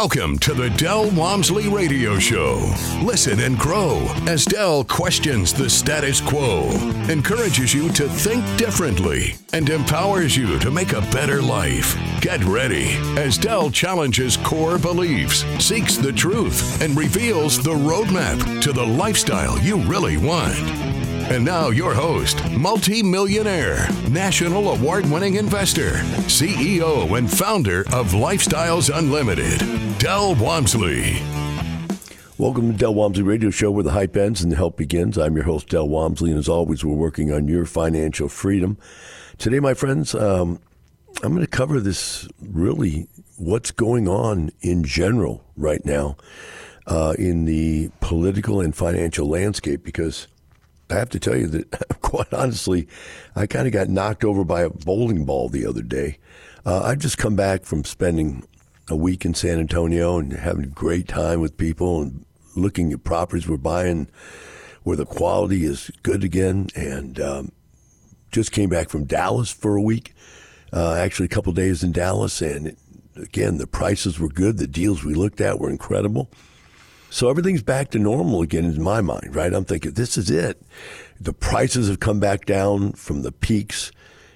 Welcome to the Del Walmsley Radio Show. Listen and grow as Del questions the status quo, encourages you to think differently, and empowers you to make a better life. Get ready as Del challenges core beliefs, seeks the truth, and reveals the roadmap to the lifestyle you really want. And now your host, multi-millionaire, national award-winning investor, CEO and founder of Lifestyles Unlimited, Del Walmsley. Welcome to Del Walmsley Radio Show, where the hype ends and the help begins. I'm your host, Del Walmsley, and as always, we're working on your financial freedom. Today, my friends, I'm going to cover this really what's going on in general right now in the political and financial landscape, because I have to tell you that, quite honestly, I kind of got knocked over by a bowling ball the other day. I've just come back from spending a week in San Antonio and having a great time with people and looking at properties we're buying where the quality is good again. And just came back from Dallas for a week, actually a couple days in Dallas. And again, the prices were good. The deals we looked at were incredible. So everything's back to normal again in my mind, right? I'm thinking, this is it. The prices have come back down from the peaks,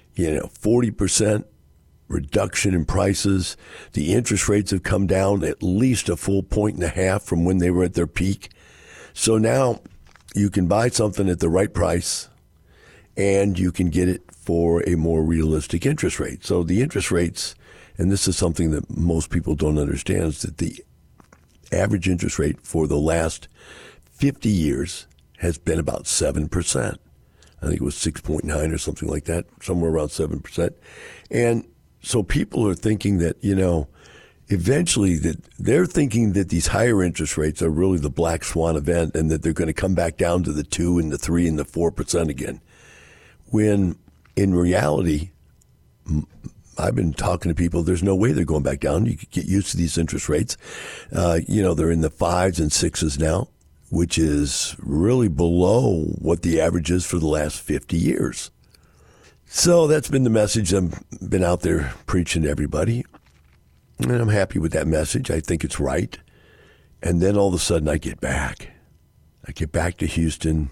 40% reduction in prices. The interest rates have come down at least a full 1.5 points from when they were at their peak. So now you can buy something at the right price and you can get it for a more realistic interest rate. So the interest rates, and this is something that most people don't understand, is that the average interest rate for the last 50 years has been about 7%. I think it was 6.9 or something like that, somewhere around 7%. And so people are thinking that, eventually that they're thinking that these higher interest rates are really the black swan event and that they're going to come back down to the 2 and the 3 and the 4% again. When in reality, I've been talking to people, there's no way they're going back down. You could get used to these interest rates. They're in the 5s and 6s now, which is really below what the average is for the last 50 years. So that's been the message I've been out there preaching to everybody. And I'm happy with that message. I think it's right. And then all of a sudden I get back. I get back to Houston.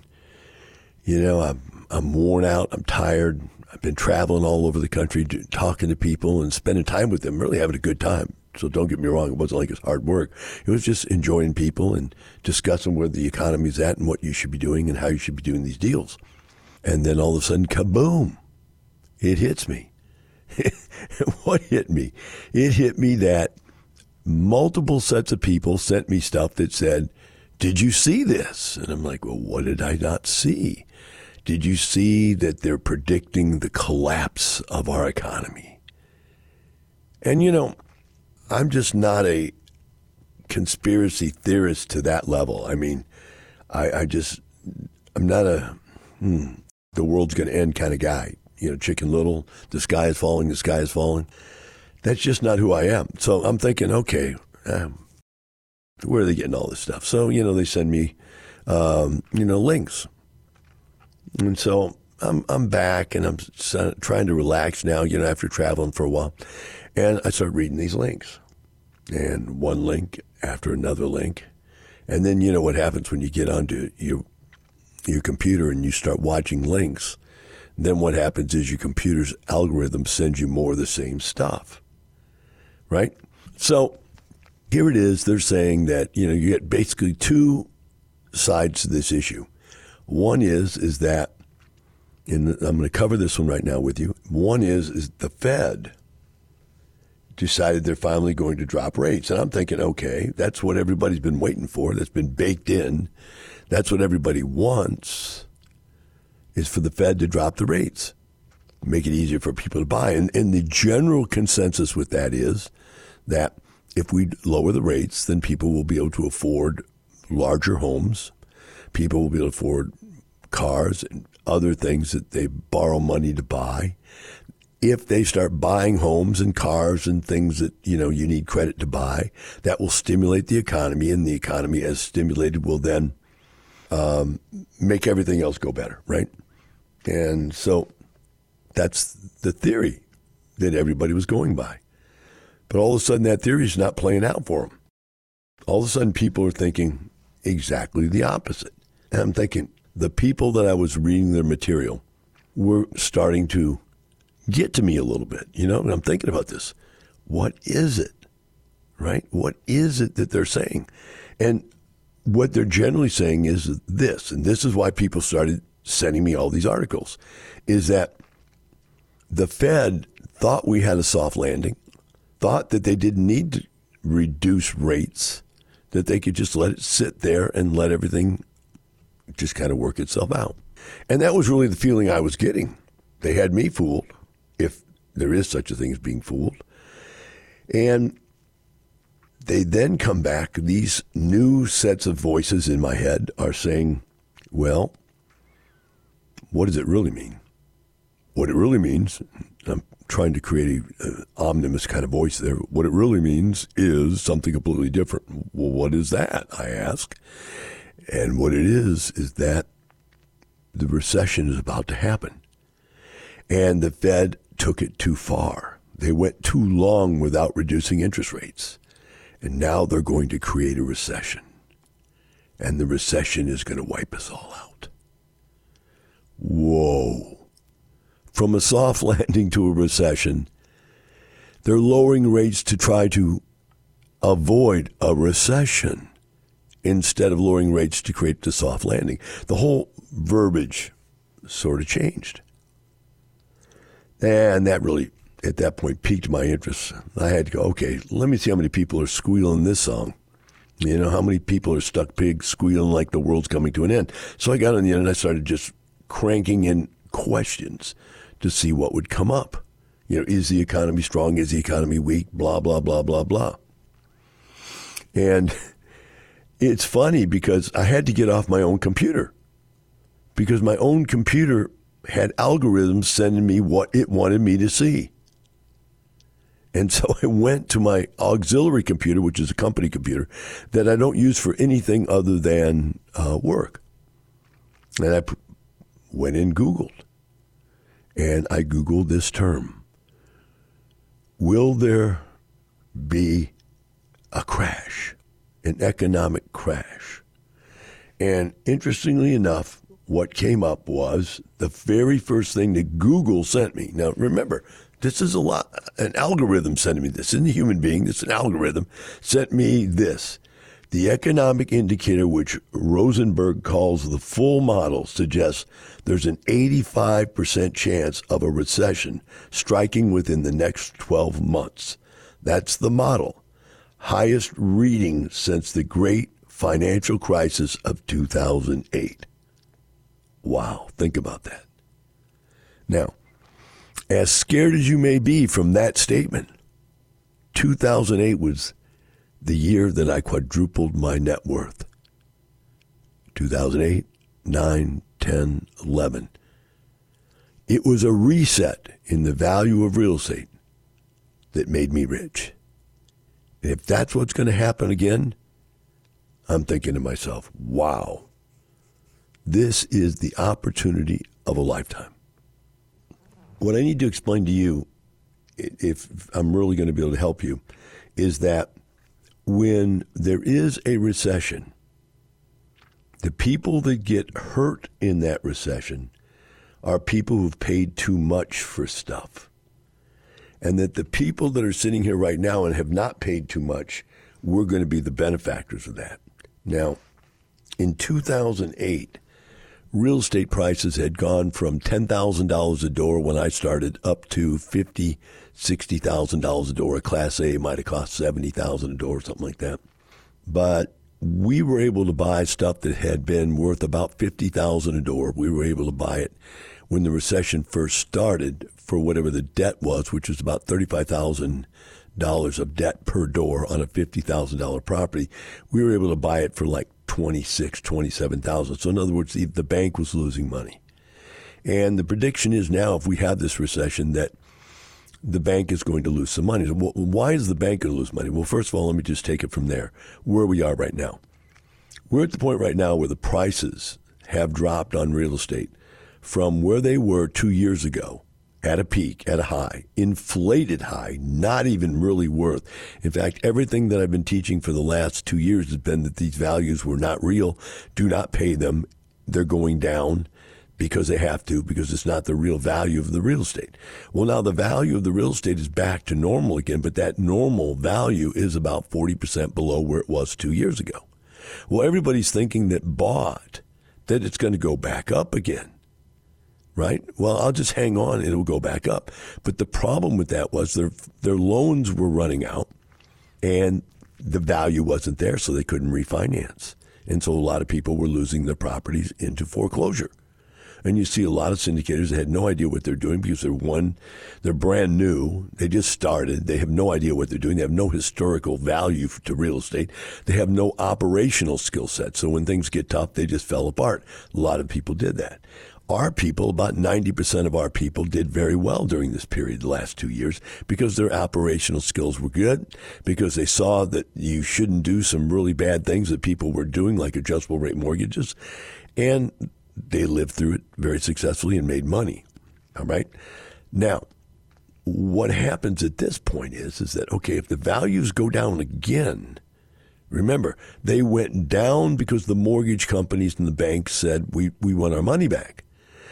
I'm worn out. I'm tired. I've been traveling all over the country, talking to people and spending time with them, really having a good time. So don't get me wrong, it wasn't like it's hard work. It was just enjoying people and discussing where the economy's at and what you should be doing and how you should be doing these deals. And then all of a sudden, kaboom, it hits me. What hit me? It hit me that multiple sets of people sent me stuff that said, "Did you see this?" And I'm like, well, what did I not see? Did you see that they're predicting the collapse of our economy? And, I'm just not a conspiracy theorist to that level. I mean, I'm not the world's going to end kind of guy. Chicken Little, the sky is falling, the sky is falling. That's just not who I am. So I'm thinking, okay, where are they getting all this stuff? So, they send me, links. And so I'm back and I'm trying to relax now, after traveling for a while. And I start reading these links. And one link after another link. And then what happens when you get onto your computer and you start watching links. Then what happens is your computer's algorithm sends you more of the same stuff. Right? So here it is. They're saying that, you get basically two sides to this issue. One is that, and I'm going to cover this one right now with you. One is the Fed decided they're finally going to drop rates. And I'm thinking, okay, that's what everybody's been waiting for. That's been baked in. That's what everybody wants, is for the Fed to drop the rates, make it easier for people to buy. And the general consensus with that is that if we lower the rates, then people will be able to afford larger homes. People will be able to afford cars and other things that they borrow money to buy. If they start buying homes and cars and things that, you need credit to buy, that will stimulate the economy, and the economy as stimulated will then make everything else go better, right? And so that's the theory that everybody was going by. But all of a sudden that theory is not playing out for them. All of a sudden, people are thinking exactly the opposite. And I'm thinking, the people that I was reading their material were starting to get to me a little bit, and I'm thinking about this. What is it, right? What is it that they're saying? And what they're generally saying is this, and this is why people started sending me all these articles, is that the Fed thought we had a soft landing, thought that they didn't need to reduce rates, that they could just let it sit there and let everything just kind of work itself out. And that was really the feeling I was getting. They had me fooled, if there is such a thing as being fooled. And they then come back, these new sets of voices in my head are saying, well, what does it really mean? What it really means, I'm trying to create an omnibus kind of voice there. What it really means is something completely different. Well, what is that, I ask? And what it is that the recession is about to happen. And the Fed took it too far. They went too long without reducing interest rates. And now they're going to create a recession. And the recession is going to wipe us all out. Whoa. From a soft landing to a recession, they're lowering rates to try to avoid a recession instead of lowering rates to create the soft landing. The whole verbiage sort of changed. And that really, at that point, piqued my interest. I had to go, okay, let me see how many people are squealing this song. How many people are stuck pig squealing like the world's coming to an end. So I got on the internet and I started just cranking in questions to see what would come up. Is the economy strong? Is the economy weak? Blah, blah, blah, blah, blah. And it's funny because I had to get off my own computer because my own computer had algorithms sending me what it wanted me to see. And so I went to my auxiliary computer, which is a company computer, that I don't use for anything other than work. And I went and Googled. And I Googled this term. Will there be a crash, an economic crash? And interestingly enough, what came up was the very first thing that Google sent me. Now, remember, this is an algorithm sending me this. This isn't a human being. This is an algorithm. Sent me this. The economic indicator, which Rosenberg calls the full model, suggests there's an 85% chance of a recession striking within the next 12 months. That's the model. Highest reading since the great financial crisis of 2008. Wow, think about that. Now, as scared as you may be from that statement, 2008 was the year that I quadrupled my net worth. 2008, 9, 10, 11. It was a reset in the value of real estate that made me rich. And if that's what's going to happen again, I'm thinking to myself, wow, this is the opportunity of a lifetime. What I need to explain to you, if I'm really going to be able to help you, is that when there is a recession, the people that get hurt in that recession are people who've paid too much for stuff. And that the people that are sitting here right now and have not paid too much, we're going to be the benefactors of that. Now, in 2008, real estate prices had gone from $10,000 a door when I started up to $50,000, $60,000 a door. A Class A might have cost $70,000 a door, something like that. But we were able to buy stuff that had been worth about $50,000 a door. We were able to buy it when the recession first started for whatever the debt was, which was about $35,000 of debt per door on a $50,000 property. We were able to buy it for like $26,000, $27,000. So in other words, the bank was losing money. And the prediction is now, if we have this recession, that the bank is going to lose some money. So why is the bank going to lose money? Well, first of all, let me just take it from there, where we are right now. We're at the point right now where the prices have dropped on real estate from where they were 2 years ago at a peak, at a high, inflated high, not even really worth. In fact, everything that I've been teaching for the last 2 years has been that these values were not real. Do not pay them. They're going down because they have to, because it's not the real value of the real estate. Well, now the value of the real estate is back to normal again, but that normal value is about 40% below where it was 2 years ago. Well, everybody's thinking that bought, that it's going to go back up again, right? Well, I'll just hang on, it'll go back up. But the problem with that was their loans were running out and the value wasn't there, so they couldn't refinance. And so a lot of people were losing their properties into foreclosure. And you see a lot of syndicators that had no idea what they're doing because they're brand new. They just started. They have no idea what they're doing. They have no historical value to real estate. They have no operational skill set. So when things get tough, they just fell apart. A lot of people did that. Our people, about 90% of our people did very well during this period, the last 2 years, because their operational skills were good, because they saw that you shouldn't do some really bad things that people were doing, like adjustable rate mortgages, and they lived through it very successfully and made money. All right. Now, what happens at this point is that, okay, if the values go down again, remember, they went down because the mortgage companies and the banks said, we want our money back.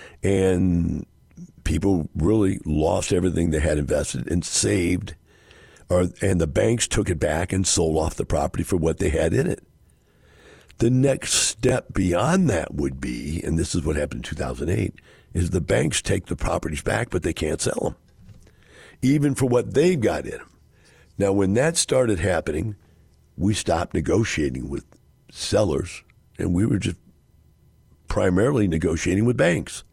And people really lost everything they had invested and saved, and the banks took it back and sold off the property for what they had in it. The next step beyond that would be, and this is what happened in 2008, is the banks take the properties back, but they can't sell them, even for what they've got in them. Now, when that started happening, we stopped negotiating with sellers, and we were just primarily negotiating with banks.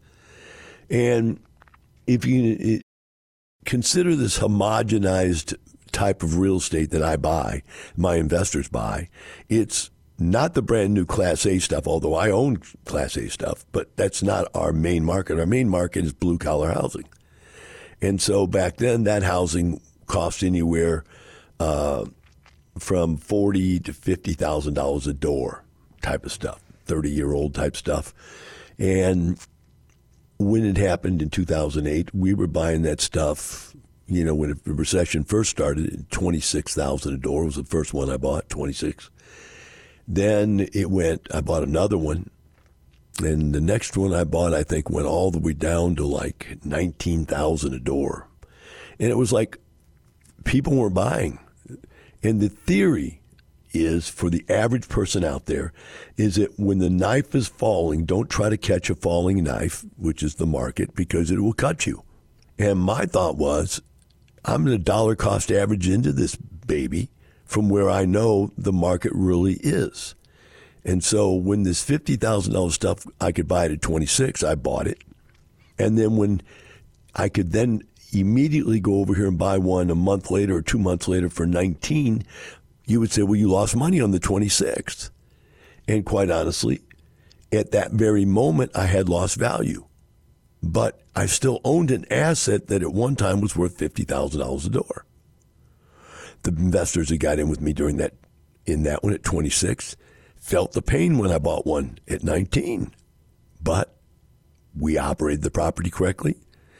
And if you consider this homogenized type of real estate that I buy, my investors buy, it's not the brand new Class A stuff, although I own Class A stuff, but that's not our main market. Our main market is blue collar housing. And so back then, that housing cost anywhere from $40,000 to $50,000 a door type of stuff, 30-year-old type stuff. And when it happened in 2008, we were buying that stuff, you know, when the recession first started, $26,000 a door was the first one I bought, 26. Then I bought another one, and the next one I bought, I think, went all the way down to like $19,000 a door. And it was like people were buying. And the theory is, for the average person out there, is that when the knife is falling, don't try to catch a falling knife, which is the market, because it will cut you. And my thought was, I'm going to dollar cost average into this baby from where I know the market really is. And so when this $50,000 stuff, I could buy it at 26, I bought it. And then when I could then immediately go over here and buy one a month later or 2 months later for 19, you would say, well, you lost money on the 26th. And quite honestly, at that very moment, I had lost value. But I still owned an asset that at one time was worth $50,000 a door. The investors that got in with me in that one at 26 felt the pain when I bought one at 19. But we operated the property correctly.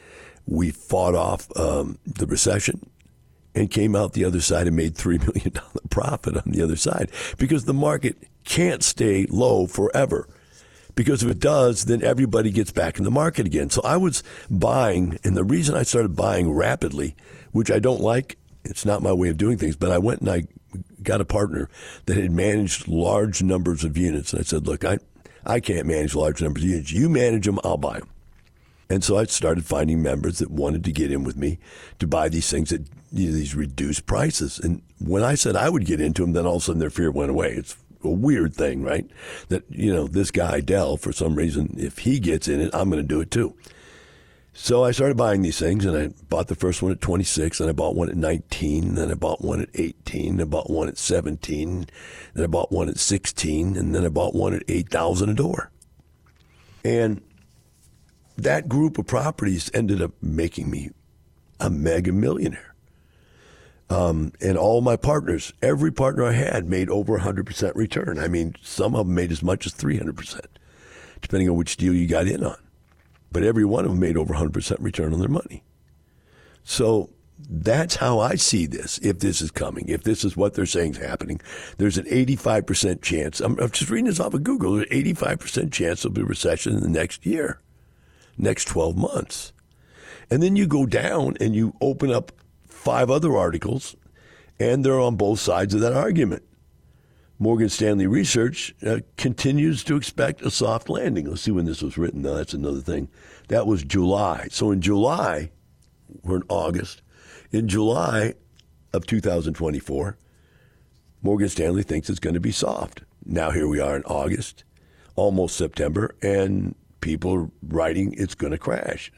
We fought off the recession and came out the other side and made $3 million profit on the other side, because the market can't stay low forever. Because if it does, then everybody gets back in the market again. So I was buying, and the reason I started buying rapidly, which I don't like, it's not my way of doing things, but I went and I got a partner that had managed large numbers of units. And I said, look, I can't manage large numbers of units. You manage them, I'll buy them. And so I started finding members that wanted to get in with me to buy these things at these reduced prices. And when I said I would get into them, then all of a sudden their fear went away. It's a weird thing, right? That, this guy, Dell, for some reason, if he gets in it, I'm going to do it too. So I started buying these things, and I bought the first one at 26, and I bought one at 19, and then I bought one at 18, and I bought one at 17, then I bought one at 16, and then I bought one at $8,000 a door. And that group of properties ended up making me a mega millionaire. And all my partners, every partner I had made over 100% return. I mean, some of them made as much as 300%, depending on which deal you got in on. But every one of them made over 100% return on their money. So that's how I see this. If this is coming, if this is what they're saying is happening, there's an 85% chance. I'm just reading this off of Google. There's an 85% chance there'll be a recession in the next year, next 12 months. And then you go down and you open up 5 other articles, and they're on both sides of that argument. Morgan Stanley Research continues to expect a soft landing. Let's see when this was written. Now, that's another thing. That was July. So in July, we're in August. In July of 2024, Morgan Stanley thinks it's going to be soft. Now here we are in August, almost September, and people are writing it's going to crash.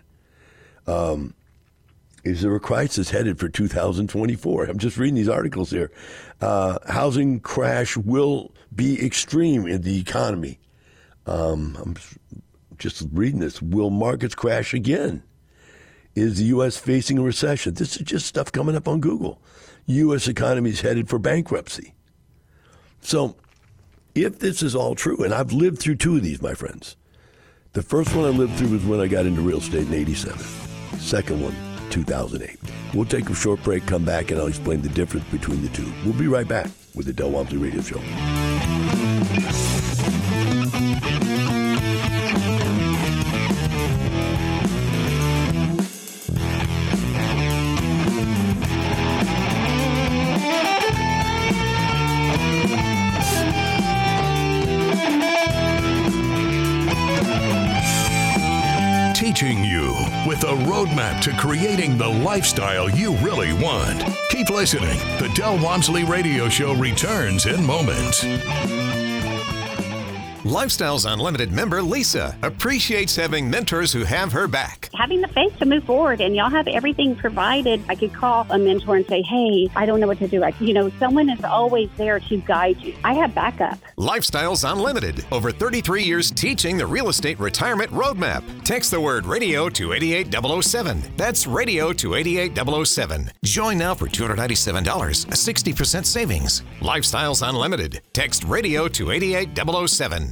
Is there a crisis headed for 2024? I'm just reading these articles here. Housing crash will be extreme in the economy. I'm just reading this. Will markets crash again? Is the U.S. facing a recession? This is just stuff coming up on Google. U.S. economy is headed for bankruptcy. So if this is all true, and I've lived through 2 of these, my friends. The first one I lived through was when I got into real estate in 87. Second one, 2008. We'll take a short break, come back, and I'll explain the difference between the 2. We'll be right back with the Del Walmsley Radio Show. Teaching you with a roadmap to creating the lifestyle you really want. Keep listening. The Del Walmsley Radio Show returns in moments. Lifestyles Unlimited member Lisa appreciates having mentors who have her back. Having the faith to move forward, and y'all have everything provided. I could call a mentor and say, hey, I don't know what to do. Someone is always there to guide you. I have backup. Lifestyles Unlimited. Over 33 years teaching the real estate retirement roadmap. Text the word radio to 88007. That's radio to 88007. Join now for $297, a 60% savings. Lifestyles Unlimited. Text radio to 88007.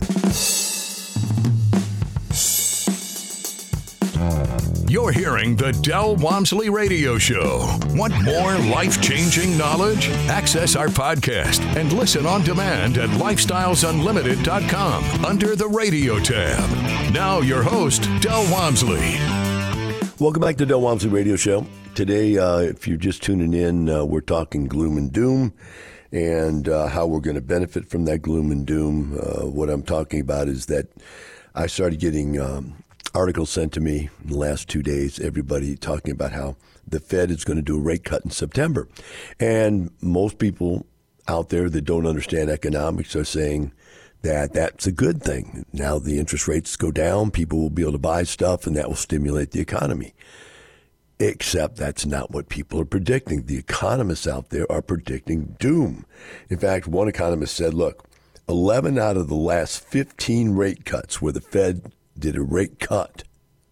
You're hearing the Del Walmsley Radio Show. Want more life-changing knowledge? Access our podcast and listen on demand at lifestylesunlimited.com under the radio tab. Now your host, Del Walmsley. Welcome back to Del Walmsley Radio Show. Today, if you're just tuning in, we're talking gloom and doom and how we're going to benefit from that gloom and doom. What I'm talking about is that I started getting articles sent to me in the last 2 days, everybody talking about how the Fed is going to do a rate cut in September. And most people out there that don't understand economics are saying that that's a good thing. Now the interest rates go down, people will be able to buy stuff, and that will stimulate the economy. Except that's not what people are predicting. The economists out there are predicting doom. In fact, one economist said, look, 11 out of the last 15 rate cuts where the Fed did a rate cut,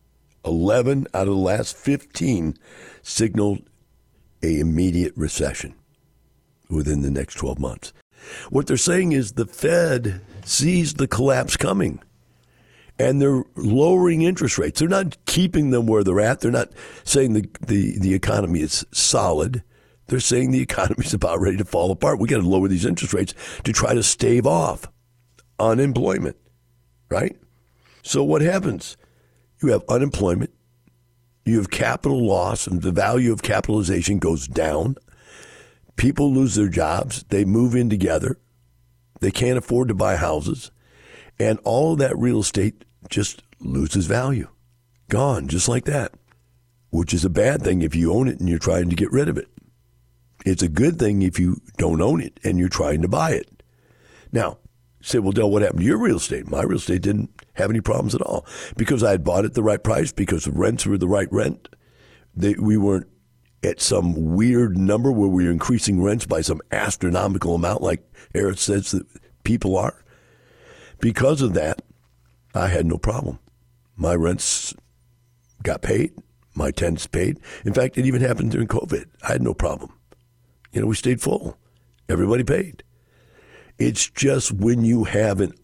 11 out of the last 15 signaled an immediate recession within the next 12 months. What they're saying is the Fed sees the collapse coming, and they're lowering interest rates. They're not keeping them where they're at. They're not saying the economy is solid. They're saying the economy is about ready to fall apart. We got to lower these interest rates to try to stave off unemployment, right? So what happens? You have unemployment, you have capital loss, and the value of capitalization goes down. People lose their jobs. They move in together. They can't afford to buy houses. And all of that real estate just loses value. Gone, just like that, which is a bad thing if you own it and you're trying to get rid of it. It's a good thing if you don't own it and you're trying to buy it. Now, say, well, Del, what happened to your real estate? My real estate didn't have any problems at all because I had bought it at the right price, because the rents were the right rent. We weren't at some weird number where we were increasing rents by some astronomical amount like Eric says that people are. Because of that, I had no problem. My rents got paid. My tenants paid. In fact, it even happened during COVID. I had no problem. We stayed full. Everybody paid. It's just when you have an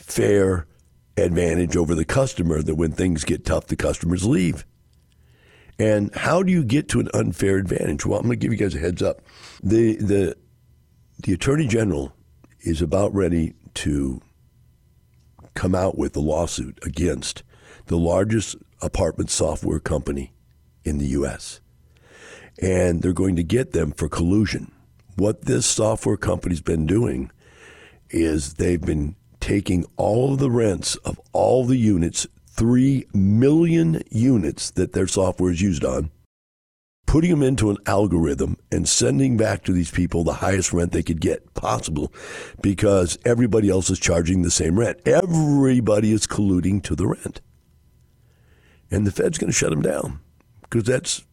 unfair advantage over the customer that when things get tough, the customers leave. And how do you get to an unfair advantage? Well, I'm going to give you guys a heads up. The Attorney General is about ready to come out with a lawsuit against the largest apartment software company in the U.S. And they're going to get them for collusion. What this software company's been doing is they've been taking all of the rents of all the units, 3 million units that their software is used on, putting them into an algorithm and sending back to these people the highest rent they could get possible because everybody else is charging the same rent. Everybody is colluding to the rent. And the Fed's going to shut them down because that's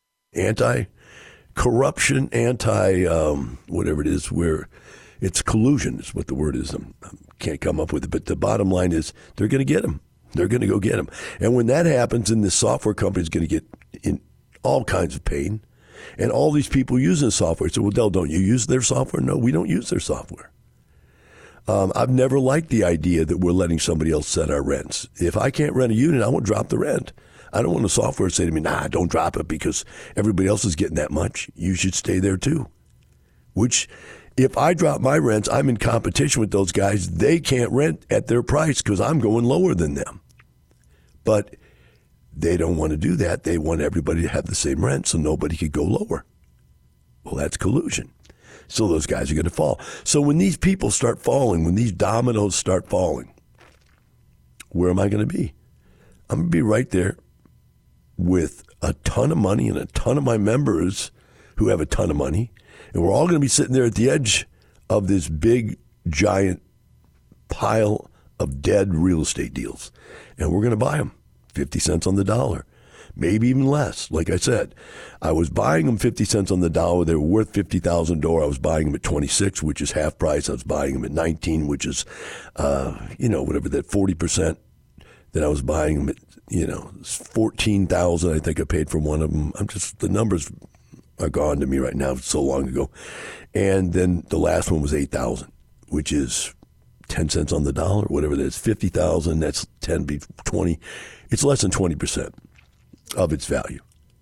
anti-corruption, whatever it is, where it's collusion is what the word is. I can't come up with it. But the bottom line is they're going to get them. They're going to go get them. And when that happens, then this software company is going to get in all kinds of pain. And all these people using the software say, well, Del, don't you use their software? No, we don't use their software. I've never liked the idea that we're letting somebody else set our rents. If I can't rent a unit, I won't drop the rent. I don't want the software to say to me, nah, don't drop it because everybody else is getting that much. You should stay there too. Which, if I drop my rents, I'm in competition with those guys. They can't rent at their price because I'm going lower than them. But they don't want to do that. They want everybody to have the same rent so nobody could go lower. Well, that's collusion. So those guys are going to fall. So when these people start falling, when these dominoes start falling, where am I going to be? I'm going to be right there with a ton of money and a ton of my members who have a ton of money. And we're all going to be sitting there at the edge of this big, giant pile of dead real estate deals. And we're going to buy them 50 cents on the dollar, maybe even less. Like I said, I was buying them 50 cents on the dollar. They were worth $50,000. I was buying them at 26, which is half price. I was buying them at 19, which is, whatever that 40%. Then I was buying them at, $14,000. I think I paid for one of them. The numbers are gone to me right now. It's so long ago. And then the last one was $8,000, which is 10 cents on the dollar, whatever that is, 50,000. That's 10, 20. It's less than 20% of its value.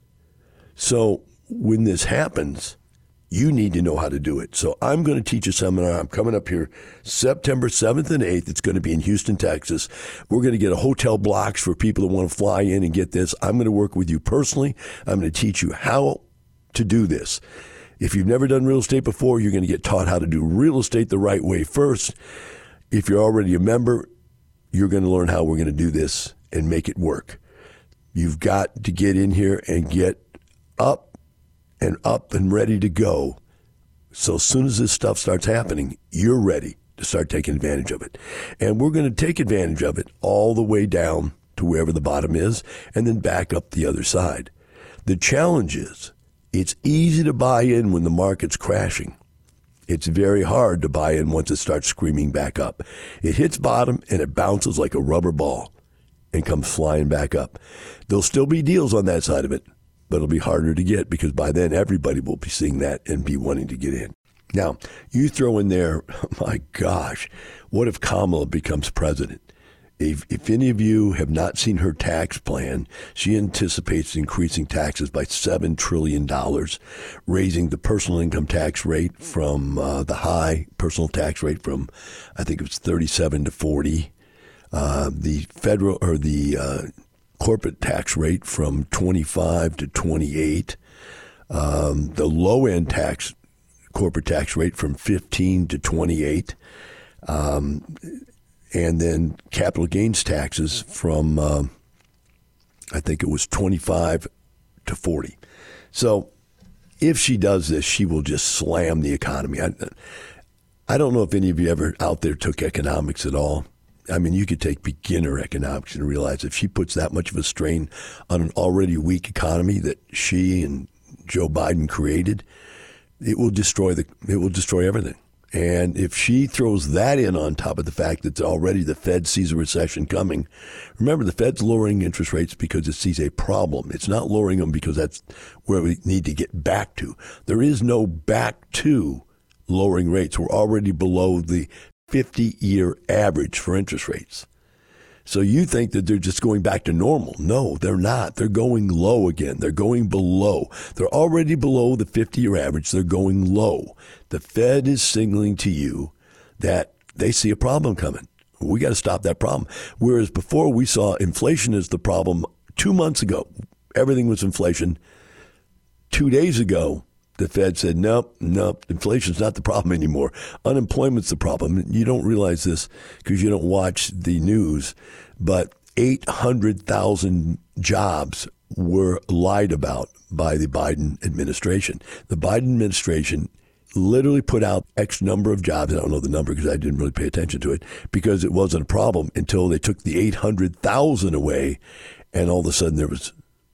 So when this happens, you need to know how to do it. So I'm going to teach a seminar. I'm coming up here September 7th and 8th. It's going to be in Houston, Texas. We're going to get a hotel blocks for people that want to fly in and get this. I'm going to work with you personally. I'm going to teach you how to do this. If you've never done real estate before, you're going to get taught how to do real estate the right way first. If you're already a member, you're going to learn how we're going to do this and make it work. You've got to get in here and get up and ready to go. So as soon as this stuff starts happening, you're ready to start taking advantage of it. And we're going to take advantage of it all the way down to wherever the bottom is and then back up the other side. The challenge is it's easy to buy in when the market's crashing. It's very hard to buy in once it starts screaming back up. It hits bottom and it bounces like a rubber ball and comes flying back up. There'll still be deals on that side of it, but it'll be harder to get because by then everybody will be seeing that and be wanting to get in. Now, you throw in there, my gosh, what if Kamala becomes president? If any of you have not seen her tax plan, she anticipates increasing taxes by $7 trillion, raising the personal income tax rate from the high personal tax rate from, I think it was 37 to 40, the federal or the corporate tax rate from 25 to 28, the low end corporate tax rate from 15 to 28. And then capital gains taxes from, I think it was 25 to 40. So if she does this, she will just slam the economy. I don't know if any of you ever out there took economics at all. I mean, you could take beginner economics and realize if she puts that much of a strain on an already weak economy that she and Joe Biden created, it will destroy everything. And if she throws that in on top of the fact that already the Fed sees a recession coming, remember the Fed's lowering interest rates because it sees a problem. It's not lowering them because that's where we need to get back to. There is no back to lowering rates. We're already below the 50-year average for interest rates. So you think that they're just going back to normal. No, they're not. They're going low again. They're going below. They're already below the 50-year average. They're going low. The Fed is signaling to you that they see a problem coming. We got to stop that problem. Whereas before we saw inflation as the problem 2 months ago, everything was inflation. 2 days ago, the Fed said, nope, inflation's not the problem anymore. Unemployment's the problem. You don't realize this because you don't watch the news, but 800,000 jobs were lied about by the Biden administration. The Biden administration literally put out X number of jobs. I don't know the number because I didn't really pay attention to it because it wasn't a problem until they took the 800,000 away, and all of a sudden there was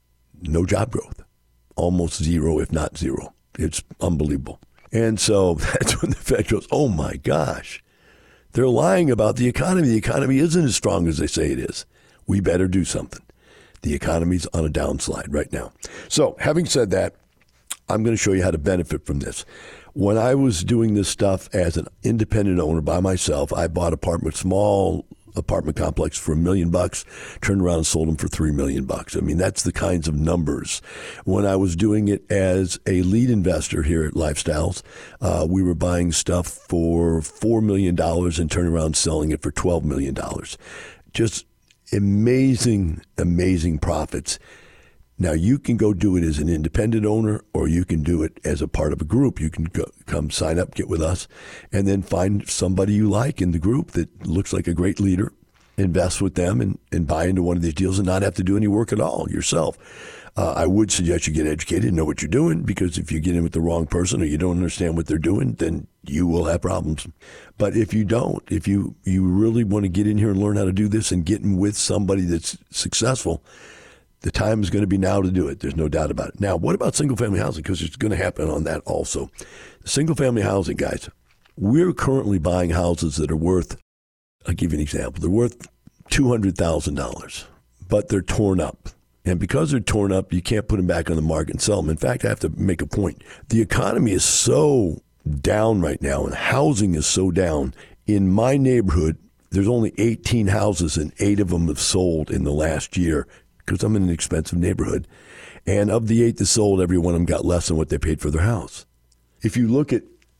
no job growth, almost zero, if not zero. It's unbelievable. And so that's when the Fed goes, oh my gosh, they're lying about the economy. The economy isn't as strong as they say it is. We better do something. The economy's on a downslide right now. So having said that, I'm going to show you how to benefit from this. When I was doing this stuff as an independent owner by myself, I bought small apartment complex for $1 million, turned around and sold them for $3 million. I mean, that's the kinds of numbers. When I was doing it as a lead investor here at Lifestyles, we were buying stuff for $4 million and turning around and selling it for $12 million. Just amazing, amazing profits. Now, you can go do it as an independent owner, or you can do it as a part of a group. You can come sign up, get with us, and then find somebody you like in the group that looks like a great leader, invest with them, and buy into one of these deals and not have to do any work at all yourself. I would suggest you get educated and know what you're doing, because if you get in with the wrong person or you don't understand what they're doing, then you will have problems. But if you don't, if you really want to get in here and learn how to do this and get in with somebody that's successful, the time is going to be now to do it. There's no doubt about it. Now, what about single-family housing? Because it's going to happen on that also. Single-family housing, guys, we're currently buying houses that are worth, I'll give you an example, they're worth $200,000, but they're torn up. And because they're torn up, you can't put them back on the market and sell them. In fact, I have to make a point. The economy is so down right now, and housing is so down. In my neighborhood, there's only 18 houses, and 8 of them have sold in the last year, because I'm in an expensive neighborhood. And of the 8 that sold, every one of them got less than what they paid for their house. If you look at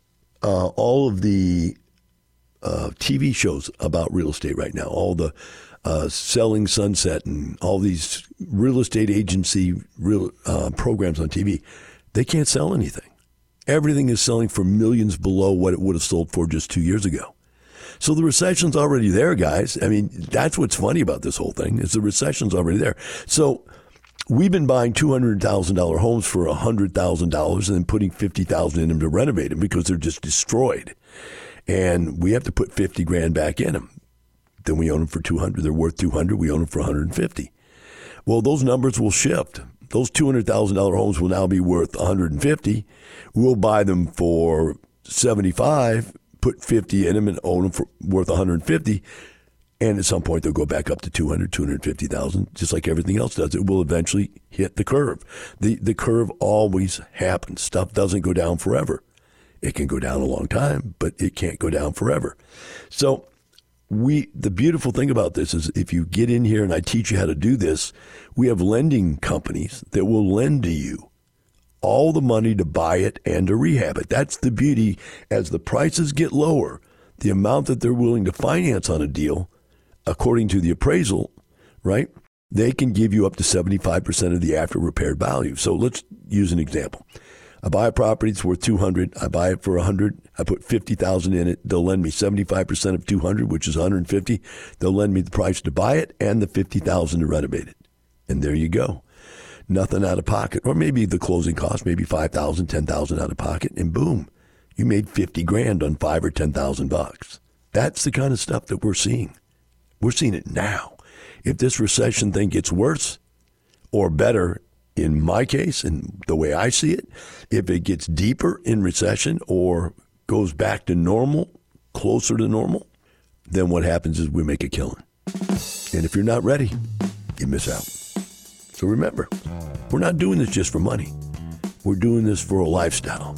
all of the TV shows about real estate right now, all the Selling Sunset and all these real estate agency programs on TV, they can't sell anything. Everything is selling for millions below what it would have sold for just 2 years ago. So the recession's already there, guys. I mean, that's what's funny about this whole thing, is the recession's already there. So we've been buying $200,000 homes for $100,000 and then putting $50,000 in them to renovate them because they're just destroyed. And we have to put $50,000 back in them. Then we own them for $200,000. They're worth $200,000. We own them for $150,000. Well, those numbers will shift. Those $200,000 homes will now be worth $150,000. We'll buy them for $75,000. Put 50 in them and own them for worth 150, and at some point they'll go back up to 200, 250,000, just like everything else does. It will eventually hit the curve. The curve always happens. Stuff doesn't go down forever. It can go down a long time, but it can't go down forever. So the beautiful thing about this is if you get in here and I teach you how to do this, we have lending companies that will lend to you all the money to buy it and to rehab it. That's the beauty. As the prices get lower, the amount that they're willing to finance on a deal, according to the appraisal, right, they can give you up to 75% of the after repaired value. So let's use an example. I buy a property, it's worth $200,000. I buy it for $100,000. I put $50,000 in it. They'll lend me 75% of $200,000, which is $150,000. They'll lend me the price to buy it and the $50,000 to renovate it. And there you go. Nothing out of pocket, or maybe the closing cost, maybe $5,000, $10,000 out of pocket, and boom, you made $50,000 on $5,000 or $10,000. That's the kind of stuff that we're seeing. We're seeing it now. If this recession thing gets worse or better, in my case, and the way I see it, if it gets deeper in recession or goes back to normal, closer to normal, then what happens is we make a killing. And if you're not ready, you miss out. So remember, we're not doing this just for money. We're doing this for a lifestyle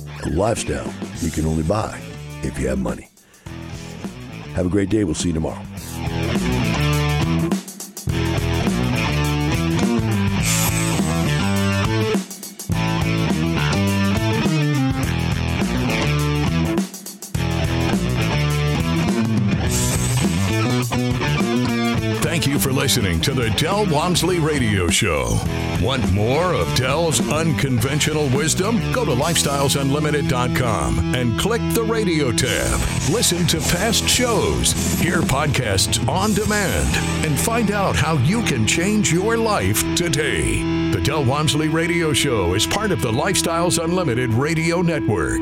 you can only buy if you have money. Have a great day. We'll see you tomorrow. listening to the Del Walmsley Radio Show. Want more of Del's unconventional wisdom? Go to lifestylesunlimited.com and click the radio tab. Listen to past shows, hear podcasts on demand, and find out how you can change your life today. The Del Walmsley Radio Show is part of the Lifestyles Unlimited Radio Network.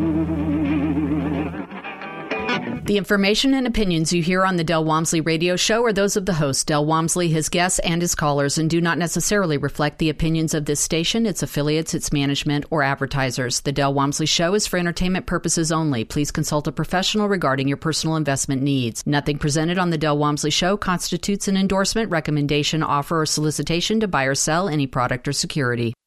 The information and opinions you hear on the Del Walmsley Radio Show are those of the host, Del Walmsley, his guests, and his callers, and do not necessarily reflect the opinions of this station, its affiliates, its management, or advertisers. The Del Walmsley Show is for entertainment purposes only. Please consult a professional regarding your personal investment needs. Nothing presented on the Del Walmsley Show constitutes an endorsement, recommendation, offer, or solicitation to buy or sell any product or security.